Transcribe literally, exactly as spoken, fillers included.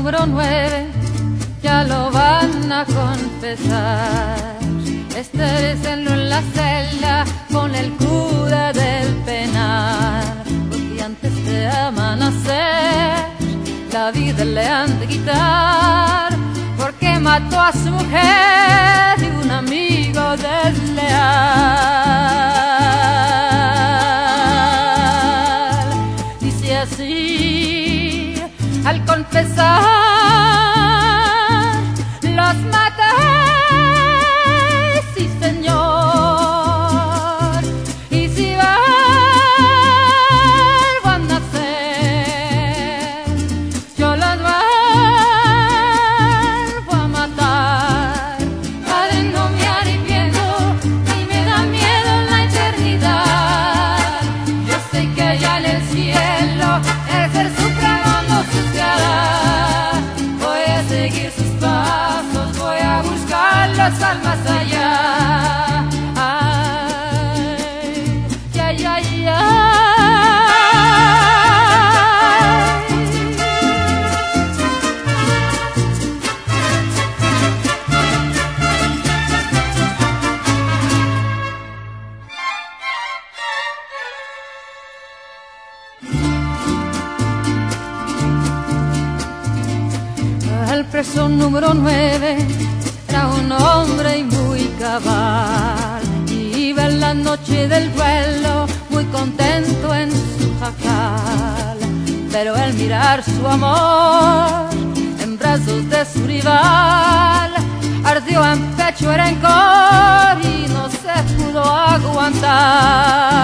número nueve ya lo van a confesar. Estércenlo en la celda con el cura del penal, porque antes de amanecer la vida le han de quitar, porque mató a su mujer y un amigo desleal. Dice así: al confesar los maté, sí señor, y si vuelvo a nacer, yo los vuelvo a matar. Padre, no me arrepiento, ni me da miedo la eternidad. Yo sé que allá en el cielo el ser supremo no juzgará. Voy a seguir sus pasos, voy a buscar las almas allá. Ay, ay, ay, ay. El preso número nueve era un hombre muy cabal, iba en la noche del duelo muy contento en su jacal, pero al mirar su amor en brazos de su rival, ardió en pecho el rencor y no se pudo aguantar.